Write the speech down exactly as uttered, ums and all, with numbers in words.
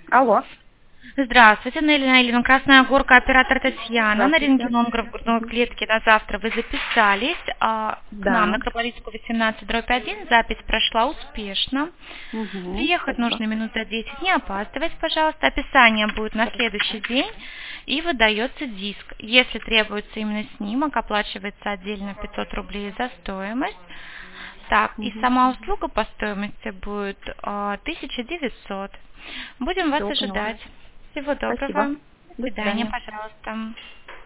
Алло. Здравствуйте, Нелли Ильина, Красная Горка, оператор Татьяна. На Здравствуйте. рентгенограф грудной клетки на завтра вы записались. А, к нам Да. на Кропалицкую восемнадцать дробь один. Запись прошла успешно. Угу. Приехать Спасибо. нужно минут за десять. Не опаздывать, пожалуйста. Описание будет на следующий день. И выдается диск. Если требуется именно снимок, оплачивается отдельно пятьсот рублей за стоимость. Так, и Угу. сама услуга по стоимости будет а, тысяча девятьсот. Будем вас Все, поняла. ожидать. Всего Спасибо. доброго. До До свидания, свидания. пожалуйста.